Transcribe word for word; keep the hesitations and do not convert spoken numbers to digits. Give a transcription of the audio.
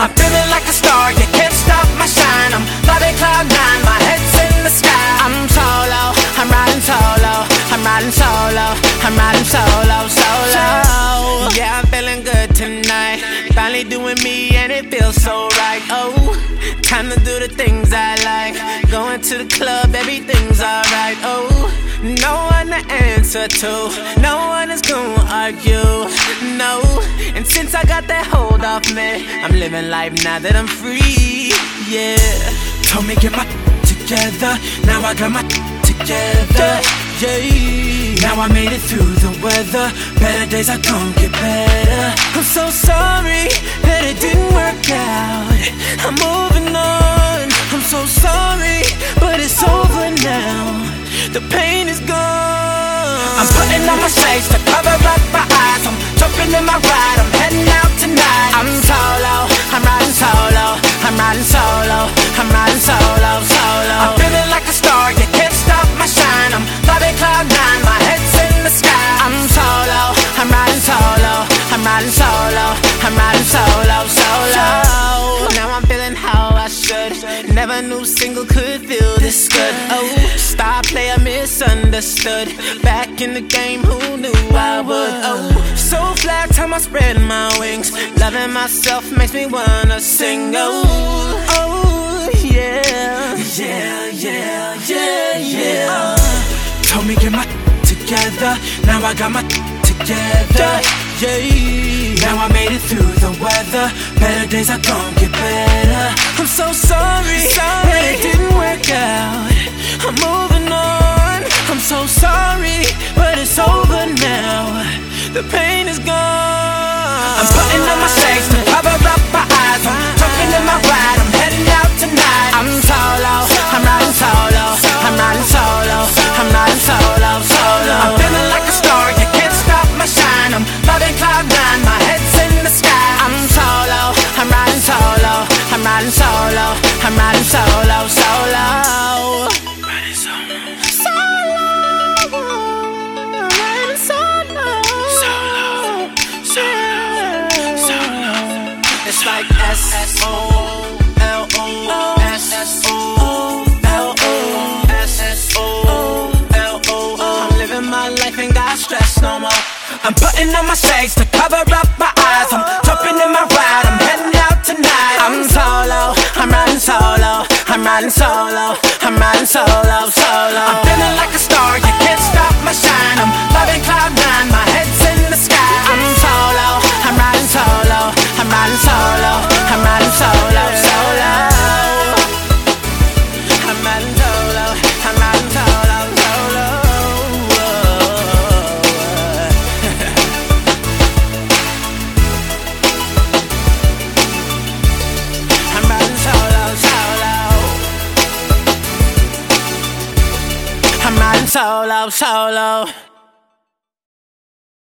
I'm feeling like a star, you can't stop my shine. I'm flying cloud nine, my head's in the sky. I'm solo, I'm riding solo, I'm riding solo, I'm riding solo, solo. Yeah, I'm feeling good tonight. Finally doing me and it feels so right. Oh, time to do the things I like. Going to the club, everything's alright. Oh, no one to answer to, no one is gonna argue, no. And since I got that hold off me, I'm living life now that I'm free, yeah. Told me get my together, now I got my together, yeah. Now I made it through the weather, better days are gonna get better. I'm so sorry that it didn't work out, I'm moving on. I'm so sorry, but it's over now. The pain is gone. I'm putting on my shades to cover up my eyes. I'm jumping in my ride, I'm heading out tonight. I'm solo, I'm riding solo, I'm riding solo, I'm riding solo, solo. I'm feeling like a star, you can't stop my shine. I'm flying cloud nine, my head's in the sky. I'm solo, I'm riding solo, I'm riding solo, I'm riding solo, solo. Now I'm feeling how I should. Never knew single could feel this good. Oh, star player misunderstood. Back in the game, who knew I would? Oh, so fly time I spread my wings. Loving myself makes me wanna sing. Oh, oh, yeah, yeah, yeah, yeah, yeah. Uh, told me get my together, now I got my together, yeah. Now I made it through the weather, better days are gonna get better. I'm so sorry, sorry that it didn't work out. I'm moving on. I'm so sorry, but it's over now. The pain is gone. I'm putting on my shades to cover up my eyes. I'm jumping in my ride, I'm heading out tonight. I'm solo, I'm riding solo, I'm riding solo, I'm riding solo, solo. I'm feeling like a star, you can't stop my shine. I'm flying cloud nine, my head's in the sky. I'm solo, I'm riding solo, I'm riding solo, I'm riding solo, solo. Riding solo, solo, I'm riding solo, solo, solo, solo. It's like S S O L O, S S O L O, S S O L O. I'm living my life, ain't got stress no more. I'm putting on my shades to cover up my eyes. I'm jumping in my ride, I'm heading out tonight. I'm solo, I'm riding solo, I'm riding solo, I'm riding solo, solo. I'm feeling like a star, you can't stop my shine. I'm flying cloud nine, my head's in the sky. I'm solo, I'm riding solo, I'm riding solo, I'm riding solo, solo. I'm riding solo, I'm riding solo, solo. I'm riding solo, solo. I'm riding solo, solo.